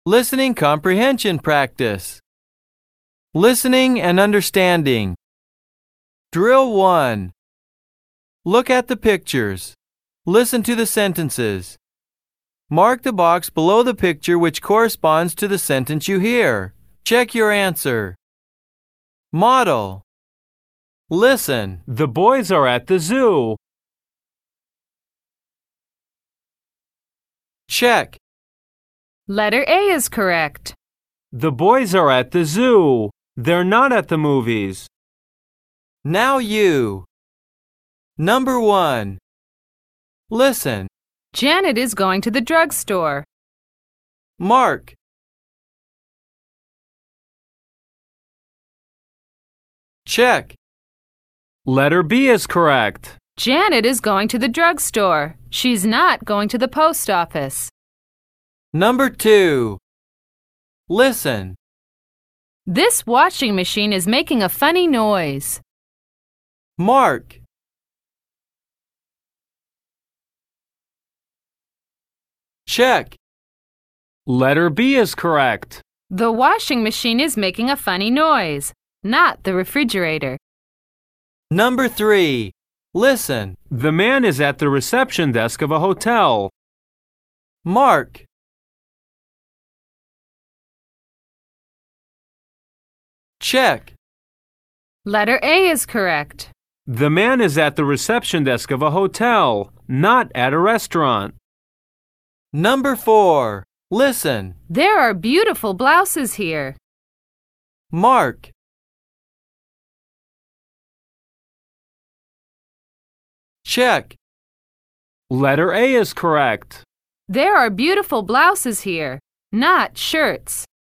Listening comprehension practice. Listening and understanding. Drill 1. Look at the pictures. Listen to the sentences. Mark the box below the picture which corresponds to the sentence you hear. Check your answer. Model. Listen. The boys are at the zoo. Check. Letter A is correct. The boys are at the zoo. They're not at the movies. Now you. Number 1. Listen. Janet is going to the drugstore. Mark. Check. Letter B is correct. Janet is going to the drugstore. She's not going to the post office. Number 2. Listen. This washing machine is making a funny noise. Mark. Check. Letter B is correct. The washing machine is making a funny noise, not the refrigerator. Number 3. Listen. The man is at the reception desk of a hotel. Mark. Check. Letter A is correct. The man is at the reception desk of a hotel, not at a restaurant. Number 4. Listen. There are beautiful blouses here. Mark. Check. Letter A is correct. There are beautiful blouses here, not shirts.